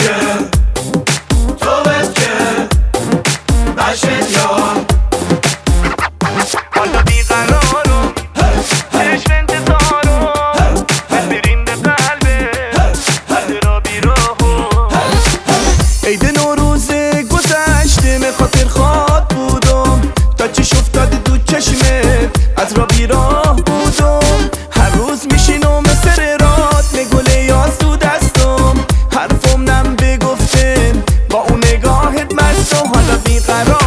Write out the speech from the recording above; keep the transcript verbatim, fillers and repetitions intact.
که تو بس که بشه یار حالا بیقرارم چشم انتظارم ببرین به قلبه حد را بیراهم عید نوروز گذشته به خاطر خواد بودم تا چش افتاده دو چشمت از را بیراه بودم هر روز میشینم سر رات نگله یاز تو دستم حرفم نم بگفتن با اون نگاهت مستم حالا بیقرار